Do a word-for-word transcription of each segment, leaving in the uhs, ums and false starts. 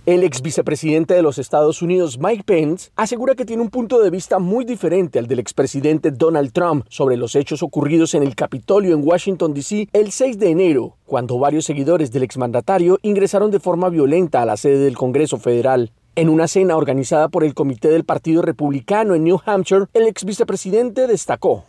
El ex vicepresidente de los Estados Unidos, Mike Pence, asegura que tiene un punto de vista muy diferente al del expresidente Donald Trump sobre los hechos ocurridos en el Capitolio en Washington, D C el seis de enero, cuando varios seguidores del exmandatario ingresaron de forma violenta a la sede del Congreso Federal. En una cena organizada por el Comité del Partido Republicano en New Hampshire, el ex vicepresidente destacó: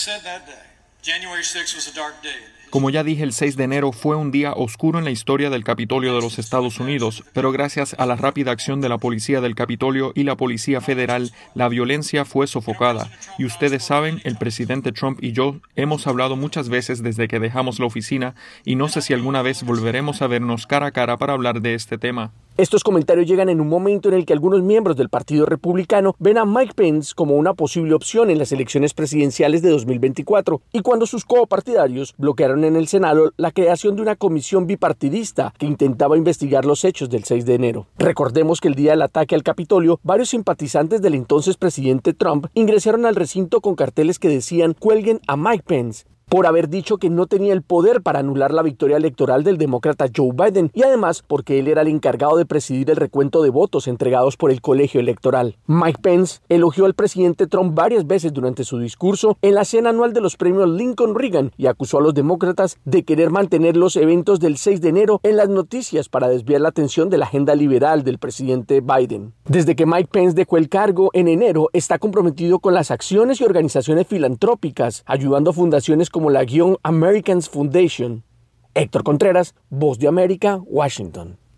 Como ya dije, el seis de enero fue un día oscuro en la historia del Capitolio de los Estados Unidos, pero gracias a la rápida acción de la policía del Capitolio y la Policía Federal, la violencia fue sofocada. Y ustedes saben, el presidente Trump y yo hemos hablado muchas veces desde que dejamos la oficina y no sé si alguna vez volveremos a vernos cara a cara para hablar de este tema. Estos comentarios llegan en un momento en el que algunos miembros del Partido Republicano ven a Mike Pence como una posible opción en las elecciones presidenciales de dos mil veinticuatro, y cuando sus copartidarios bloquearon en el Senado la creación de una comisión bipartidista que intentaba investigar los hechos del seis de enero. Recordemos que el día del ataque al Capitolio, varios simpatizantes del entonces presidente Trump ingresaron al recinto con carteles que decían "Cuelguen a Mike Pence", por haber dicho que no tenía el poder para anular la victoria electoral del demócrata Joe Biden, y además porque él era el encargado de presidir el recuento de votos entregados por el colegio electoral. Mike Pence elogió al presidente Trump varias veces durante su discurso en la cena anual de los premios Lincoln Reagan y acusó a los demócratas de querer mantener los eventos del seis de enero en las noticias para desviar la atención de la agenda liberal del presidente Biden. Desde que Mike Pence dejó el cargo en enero, está comprometido con las acciones y organizaciones filantrópicas, ayudando a fundaciones como como la Young Americans Foundation. Héctor Contreras, Voz de América, Washington.